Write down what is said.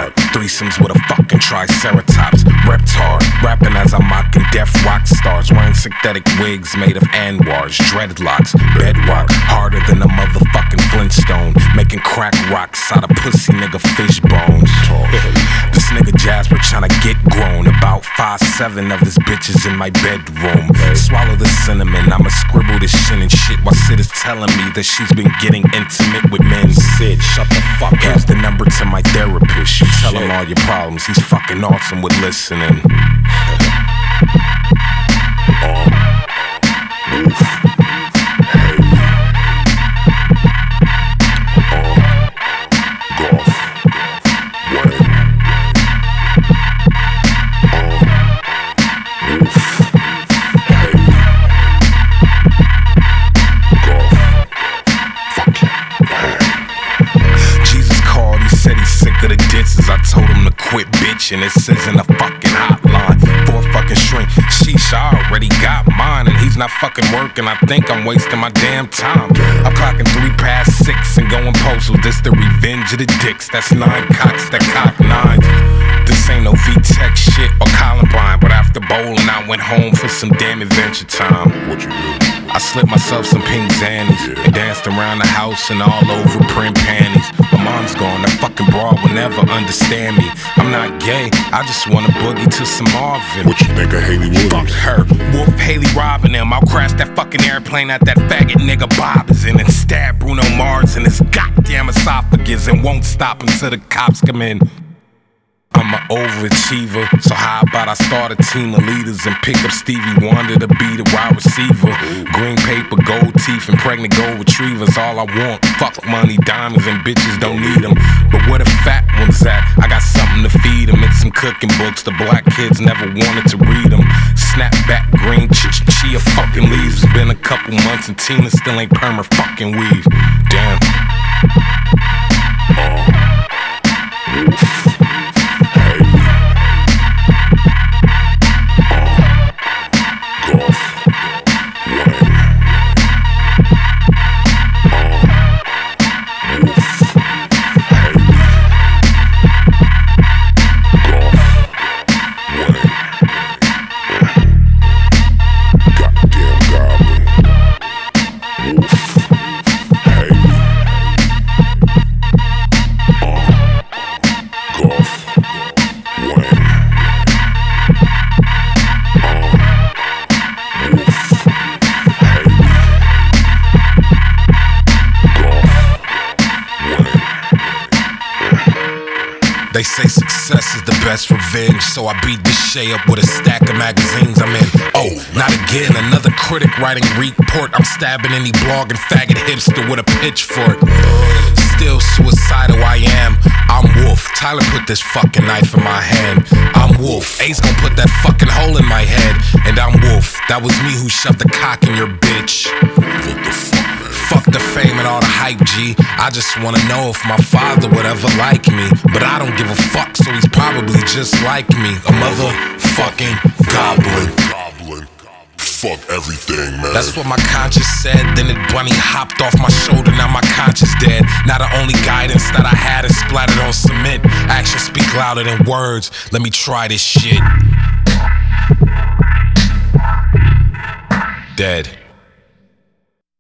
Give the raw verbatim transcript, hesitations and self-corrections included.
Fuck. Threesomes with a fucking triceratops. Reptar, rapping as I'm mocking deaf rock stars. Wearing synthetic wigs made of anwars. Dreadlocks, bedrock, harder than a motherfucking Flintstone. Making crack rocks out of pussy nigga fish bones. This nigga Jasper tryna get grown. About five seven of his bitches in my bedroom. Swallow the cinnamon, I'ma scribble this shit and shit while Sid is telling me that she's been getting intimate with men. Sid, shut the fuck up. Here's the number to my therapist. You tell him all your problems, he's fucking awesome with listening. I told him to quit bitching, this isn't a fucking hotline for a fucking shrink. Sheesh, I already got mine and he's not fucking working. I think I'm wasting my damn time. I'm clocking three past six and going postal. This the revenge of the dicks, that's nine cocks that cock nines. This ain't no V-Tech shit or Columbine, but after bowling I went home for some damn adventure time. What you do? I slipped myself some pink zannies yeah. and danced around the house and all over print panties. My mom's gone, that fucking broad will never understand me. I'm not gay, I just wanna boogie to some Marvin. What you think of Hayley Williams? Fuck her, Wolf Haley robbing them. I'll crash that fucking airplane at that faggot nigga Bob is in and stab Bruno Mars in his goddamn esophagus and won't stop until the cops come in. I'm an overachiever, so how about I start a team of leaders and pick up Stevie Wonder to be the wide receiver. Green paper, gold teeth, and pregnant gold retrievers, all I want. Fuck money, diamonds, and bitches don't need them. But where the fat ones at? I got something to feed them. It's some cooking books, the black kids never wanted to read them. Snapback, green, ch- chia fucking leaves. It's been a couple months and Tina still ain't perma fucking weave. Damn. They say success is the best revenge, so I beat this Shay up with a stack of magazines I'm in. Oh, not again, another critic writing report. I'm stabbing any blogging faggot hipster with a pitchfork. Still suicidal I am, I'm Wolf. Tyler put this fucking knife in my hand. I'm Wolf, Ace gon' put that fucking hole in my head. And I'm Wolf, that was me who shoved the cock in your bitch. What the fuck? Fuck the fame and all the hype, G. I just wanna know if my father would ever like me. But I don't give a fuck, so he's probably just like me. A motherfucking goblin. Goblin. Fuck everything, man. That's what my conscience said. Then it bunny hopped off my shoulder, now my conscience dead. Now the only guidance that I had is splattered on cement. Actions speak louder than words. Let me try this shit. Dead.